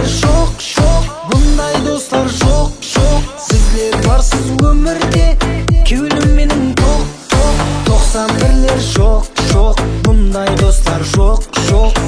бірлер жоқ, бұндай достар жоқ. Сіздер барсыз өмірде, кеуілім менің тоқ. 91-лер жоқ, бұндай достар жоқ.